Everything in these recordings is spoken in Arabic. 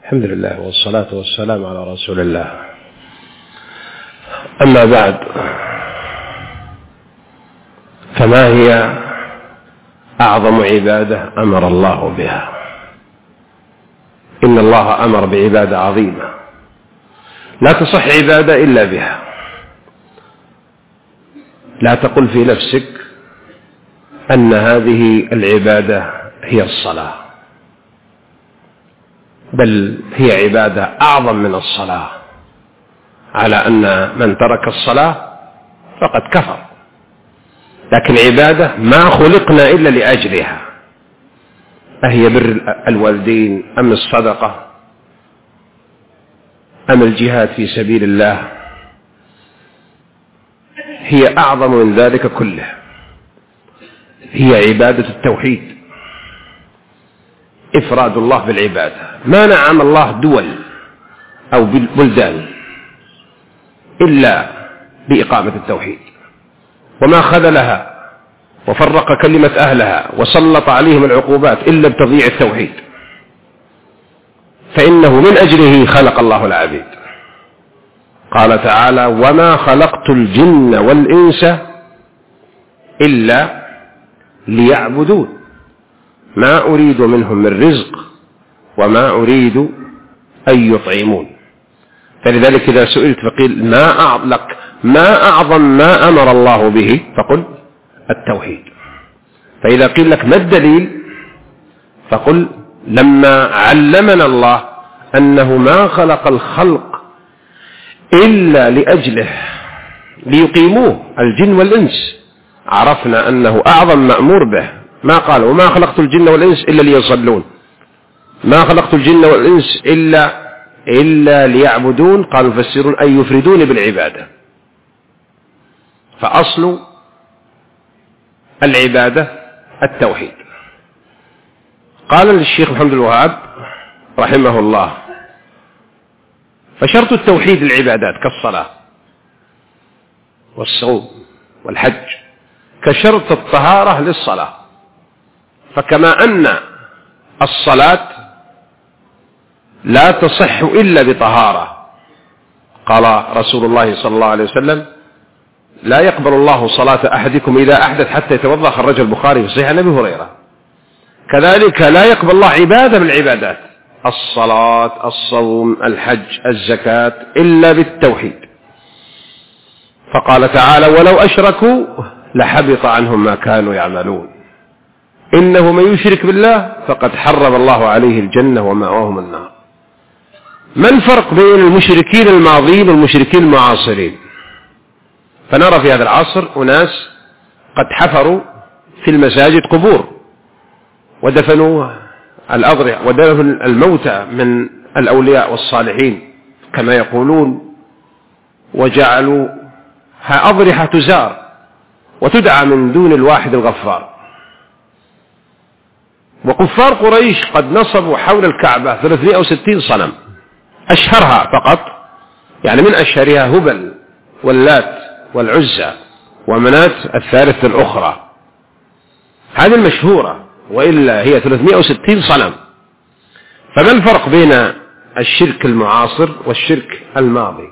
الحمد لله والصلاة والسلام على رسول الله. أما بعد، فما هي أعظم عبادة أمر الله بها؟ إن الله أمر بعبادة عظيمة لا تصح عبادة إلا بها. لا تقل في نفسك أن هذه العبادة هي الصلاة، بل هي عبادة أعظم من الصلاة، على أن من ترك الصلاة فقد كفر. لكن عبادة ما خلقنا إلا لأجلها، أهي بر الوالدين أم الصدقة أم الجهاد في سبيل الله، هي أعظم من ذلك كله. هي عبادة التوحيد، إفراد الله بالعبادة. ما نعم الله دول أو بلدان إلا بإقامة التوحيد، وما خذلها وفرق كلمة أهلها وسلط عليهم العقوبات إلا بتضييع التوحيد، فإنه من أجله خلق الله العبيد. قال تعالى: وما خلقت الجن والإنس إلا ليعبدون ما أريد منهم من رزق وما أريد أن يطعمون. فلذلك إذا سئلت فقيل ما أعظم ما أمر الله به، فقل التوحيد. فإذا قيل لك ما الدليل، فقل لما علمنا الله أنه ما خلق الخلق إلا لأجله ليقيموه الجن والإنس، عرفنا أنه أعظم مأمور به. ما قال وما خلقت الجن والإنس إلا ليصلون، ما خلقت الجن والإنس إلا ليعبدون. قال المفسرون أن يفردون بالعبادة. فأصل العبادة التوحيد. قال الشيخ محمد الوهاب رحمه الله: فشرط التوحيد العبادات كالصلاة والصوم والحج كشرط الطهارة للصلاة. فكما أن الصلاة لا تصح إلا بطهارة، قال رسول الله صلى الله عليه وسلم: لا يقبل الله صلاة أحدكم إذا أحدث حتى يتوضأ. خرج البخاري في صحيح أبي هريرة. كذلك لا يقبل الله عبادة من العبادات، الصلاة، الصوم، الحج، الزكاة، إلا بالتوحيد. فقال تعالى: ولو أشركوا لحبط عنهم ما كانوا يعملون، إنه من يشرك بالله فقد حرم الله عليه الجنة ومأواهم النار. ما الفرق بين المشركين الماضين والمشركين المعاصرين؟ فنرى في هذا العصر أناس قد حفروا في المساجد قبور ودفنوا الأضرحة ودفنوا الموتى من الأولياء والصالحين كما يقولون، وجعلوا أضرحة تزار وتدعى من دون الواحد الغفار. وكفار قريش قد نصبوا حول الكعبة 360 صنم، أشهرها فقط، يعني من أشهرها هبل واللات والعزى ومنات الثالثة الأخرى، هذه المشهورة، وإلا هي 360 صنم. فما الفرق بين الشرك المعاصر والشرك الماضي؟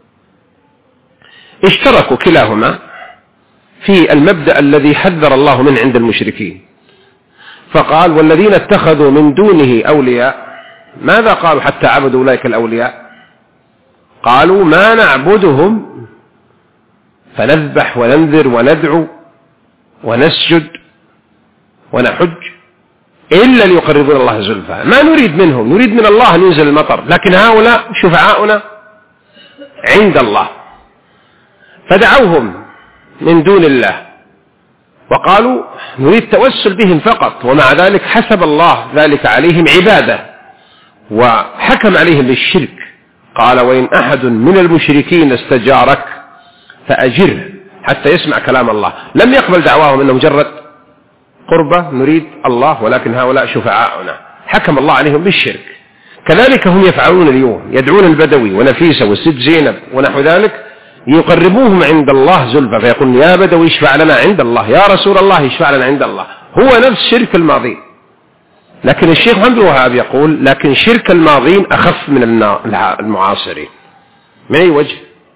اشتركوا كلاهما في المبدأ الذي حذر الله منه عند المشركين، فقال: والذين اتخذوا من دونه أولياء. ماذا قالوا حتى عبدوا أولئك الأولياء؟ قالوا: ما نعبدهم فنذبح وننذر وندعو ونسجد ونحج إلا ليقربون الله زلفى. ما نريد منهم، نريد من الله أن ينزل المطر، لكن هؤلاء شفعاؤنا عند الله. فدعوهم من دون الله وقالوا نريد توسل بهم فقط، ومع ذلك حسب الله ذلك عليهم عبادة وحكم عليهم بالشرك. قال: وإن أحد من المشركين استجارك فأجره حتى يسمع كلام الله. لم يقبل دعواهم إنه مجرد قربة نريد الله، ولكن هؤلاء شفعاؤنا، حكم الله عليهم بالشرك. كذلك هم يفعلون اليوم، يدعون البدوي ونفيسة والست زينب ونحو ذلك يقربوهم عند الله زلفى، فيقول: يا بدوي اشفع لنا عند الله، يا رسول الله اشفع لنا عند الله. هو نفس شرك الماضي، لكن الشيخ محمد بن الوهاب يقول لكن شرك الماضين أخف من المعاصرين. من أي وجه؟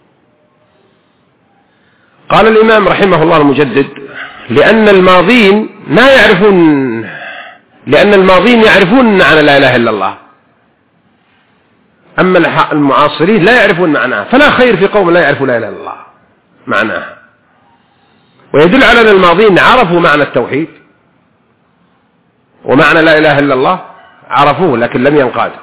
قال الإمام رحمه الله المجدد لأن الماضين يعرفون معنى لا إله إلا الله، أما المعاصرين لا يعرفون معناها، فلا خير في قوم لا يعرفون لا إله إلا الله معناها. ويدل على أن الماضين عرفوا معنى التوحيد ومعنى لا إله إلا الله، عرفوه لكن لم ينقادوا.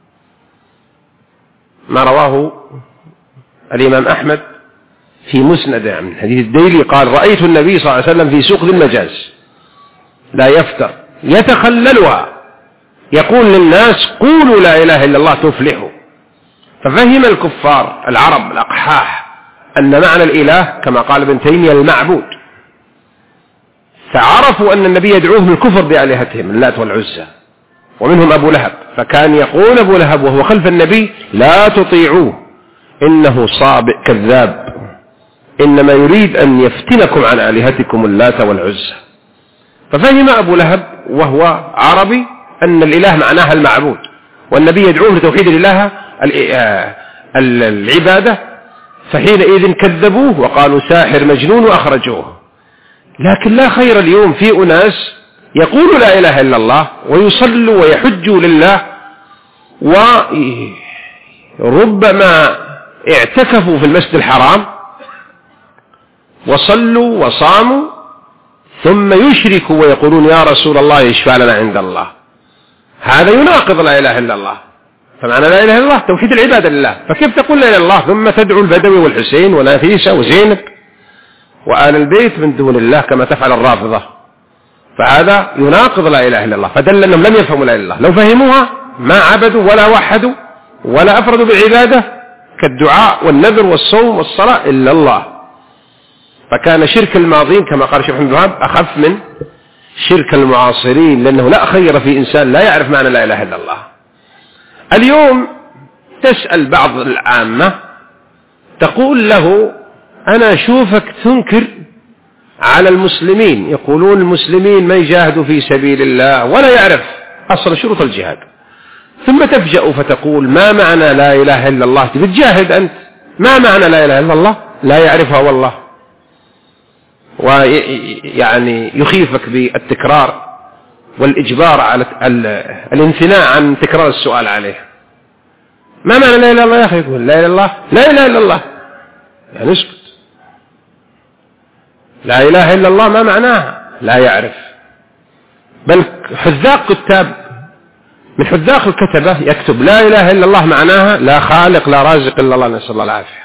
ما رواه الإمام أحمد في مسند من حديث الديلي قال رأيت النبي صلى الله عليه وسلم في سوق المجاز لا يفتر يتخللها يقول للناس قولوا لا إله إلا الله تفلحوا. ففهم الكفار العرب الأقحاح أن معنى الإله كما قال ابن تيمية المعبود، فعرفوا أن النبي يدعوهم الكفر بآلهتهم اللات والعزى، ومنهم أبو لهب، فكان يقول أبو لهب وهو خلف النبي لا تطيعوه إنه صابئ كذاب إنما يريد أن يفتنكم عن آلهتكم اللات والعزى. ففهم أبو لهب وهو عربي أن الإله معناها المعبود، والنبي يدعوه لتوحيد الإله العبادة، فحينئذ كذبوه وقالوا ساحر مجنون وأخرجوه. لكن لا خير اليوم في أناس يقولوا لا إله إلا الله ويصلوا ويحجوا لله، وربما اعتكفوا في المسجد الحرام وصلوا وصاموا ثم يشركوا ويقولون يا رسول الله اشفع لنا عند الله. هذا يناقض لا إله إلا الله. فمعنى لا إله إلا الله توحيد العبادة لله، فكيف تقول لا إله إلا الله ثم تدعو البدوي والحسين ونافيسة وزينب وآل البيت من دون الله كما تفعل الرافضة؟ فهذا يناقض لا إله إلا الله، فدل أنهم لم يفهموا لا إله إلا الله. لو فهموها ما عبدوا ولا وحدوا ولا أفردوا بالعبادة كالدعاء والنذر والصوم والصلاة إلا الله. فكان شرك الماضين كما قال الشيخ محمد بن الوهاب أخف من شرك المعاصرين، لأنه لا خير في إنسان لا يعرف معنى لا إله إلا الله. اليوم تسأل بعض العامة تقول له أنا أشوفك تنكر على المسلمين، يقولون المسلمين ما يجاهدوا في سبيل الله ولا يعرف أصل شروط الجهاد، ثم تفجأ فتقول ما معنى لا إله إلا الله؟ تجاهد أنت، ما معنى لا إله إلا الله؟ لا يعرفها والله، ويعني يخيفك بالتكرار والإجبار على الامتناع عن تكرار السؤال عليه. ما معنى لا إله إلا الله يا أخي؟ يقول لا إله إلا الله، لا إله إلا الله، يعني اسكت. لا إله إلا الله ما معناها؟ لا يعرف. بل حذاق كتاب من حذاق الكتبة يكتب لا إله إلا الله معناها لا خالق لا رازق إلا الله، نسأل الله العافية.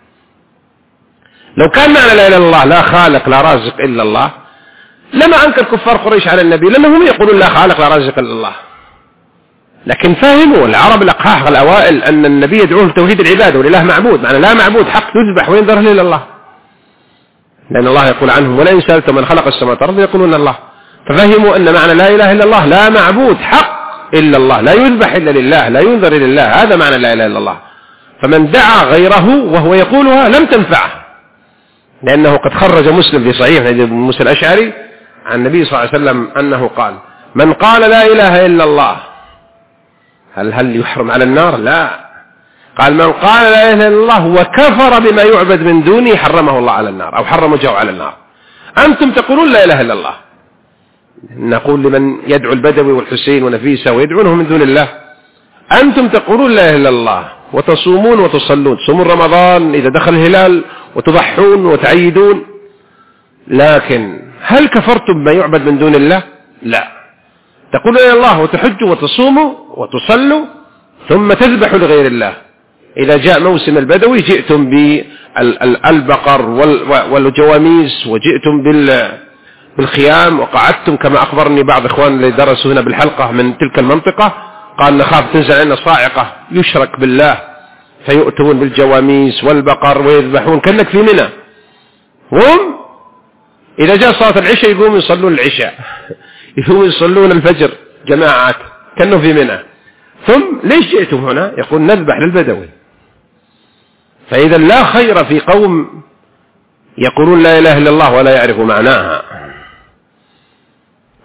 لو كان معنى لا إله إلا الله لا خالق لا رازق إلا الله لما أنكر كفار قريش على النبي، لأنهم يقولون لا خالق لا رازق إلا الله. لكن فهموا العرب الأقحاح الأوائل أن النبي يدعوه لتوحيد العبادة والإله معبود، معنى لا معبود حق يذبح وينذر إلا الله، لأن الله يقول عنهم ولئن سألتم من خلق السماوات والأرض يقولون الله. ففهموا أن معنى لا إله إلا الله لا معبود حق إلا الله، لا يذبح إلا لله، لا ينذر إلا الله، هذا معنى لا إله إلا الله. فمن دعا غيره وهو يقولها لم تنفعه، لأنه قد خرج مسلم في صحيح عن ابن موسى الأشعري عن النبي صلى الله عليه وسلم أنه قال من قال لا إله إلا الله هل يحرم على النار؟ لا، قال من قال لا إله إلا الله وكفر بما يعبد من دونه حرمه الله على النار أو حرم وجهه على النار. أنتم تقولون لا إله إلا الله، نقول لمن يدعو البدوي والحسين ونفيسة ويدعونهم من دون الله أنتم تقولون لا إله إلا الله وتصومون وتصلون، تصومون رمضان إذا دخل الهلال وتضحون وتعيدون، لكن هل كفرتم بما يعبد من دون الله؟ لا. تقول لا الله وتحجوا وتصوموا وتصلوا ثم تذبحوا لغير الله. إذا جاء موسم البدوي جئتم بالبقر والجواميس وجئتم بالخيام وقعدتم، كما أخبرني بعض إخوان اللي درسوا هنا بالحلقة من تلك المنطقة قال نخاف تنزل عنا صاعقة يشرك بالله، فيؤتون بالجواميس والبقر ويذبحون كأنك في منى. هم إذا جاء صلاة العشاء يقوموا يصلون العشاء، يقوموا يصلون الفجر جماعات كأنه في منى. ثم ليش جئتم هنا؟ يقول نذبح للبدوي. فإذا لا خير في قوم يقولون لا إله إلا الله ولا يعرفوا معناها.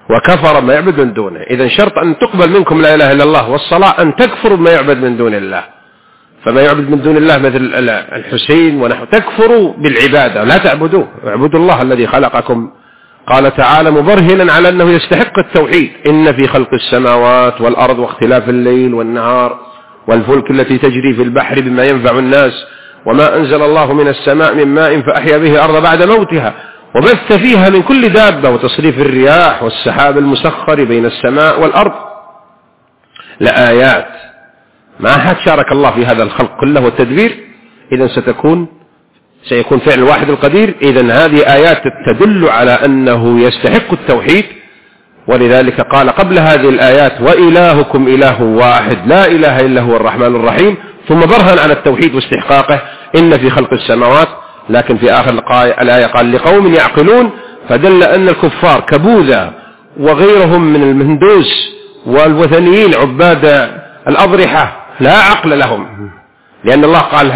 وكفر ما يعبد من دونه. إذن شرط أن تقبل منكم لا إله إلا الله، والصلاة أن تكفروا بما يعبد من دون الله. فما يعبد من دون الله مثل الحسين ونحو تكفروا بالعبادة، لا تعبدوه، اعبدوا الله الذي خلقكم. قال تعالى مبرهنا على أنه يستحق التوحيد: إن في خلق السماوات والأرض واختلاف الليل والنهار والفلك التي تجري في البحر بما ينفع الناس وما أنزل الله من السماء من ماء فأحيا به الأرض بعد موتها وبث فيها من كل دابة وتصريف الرياح والسحاب المسخر بين السماء والأرض لآيات. ما أحد شارك الله في هذا الخلق كله والتدبير. إذن سيكون فعل الواحد القدير. إذن هذه آيات تدل على أنه يستحق التوحيد. ولذلك قال قبل هذه الآيات: وإلهكم إله واحد لا إله إلا هو الرحمن الرحيم. ثم برهن على التوحيد واستحقاقه: إن في خلق السماوات. لكن في آخر الآية قال: لقوم يعقلون. فدل أن الكفار كبوذا وغيرهم من المهندوس والوثنيين عباد الأضرحة لا عقل لهم، لأن الله قال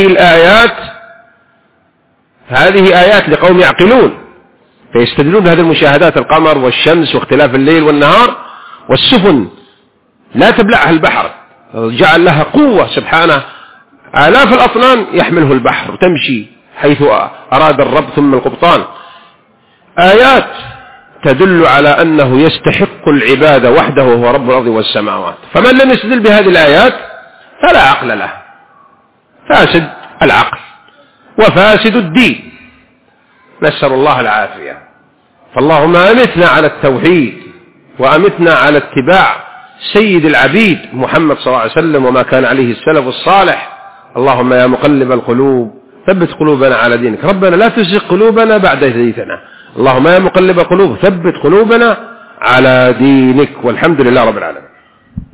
هذه آيات لقوم يعقلون. فيستدلون بهذه المشاهدات: القمر والشمس واختلاف الليل والنهار والسفن لا تبلعها البحر، جعل لها قوة سبحانه، آلاف الأطنان يحمله البحر وتمشي حيث أراد الرب ثم القبطان. آيات تدل على أنه يستحق العبادة وحده وهو رب الأرض والسماوات. فمن لم يستدل بهذه الآيات فلا عقل له، فاسد العقل وفاسد الدين، نسأل الله العافية. فاللهم أمتنا على التوحيد وأمتنا على اتباع سيد العبيد محمد صلى الله عليه وسلم وما كان عليه السلف الصالح. اللهم يا مقلب القلوب ثبت قلوبنا على دينك. ربنا لا تزغ قلوبنا بعد إذ هديتنا. اللهم يا مقلب القلوب ثبت قلوبنا على دينك. والحمد لله رب العالمين.